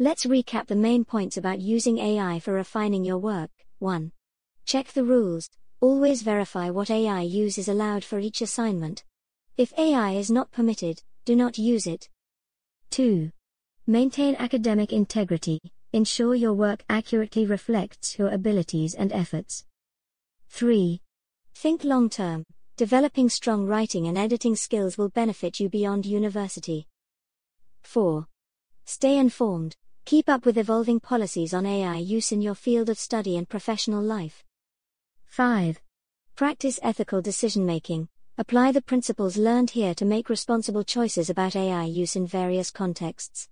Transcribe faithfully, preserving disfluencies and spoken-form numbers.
Let's recap the main points about using A I for refining your work. one. Check the rules. Always verify what A I use is allowed for each assignment. If A I is not permitted, do not use it. two. Maintain academic integrity. Ensure your work accurately reflects your abilities and efforts. three. Think long-term. Developing strong writing and editing skills will benefit you beyond university. four. Stay informed. Keep up with evolving policies on A I use in your field of study and professional life. five. Practice ethical decision-making. Apply the principles learned here to make responsible choices about A I use in various contexts.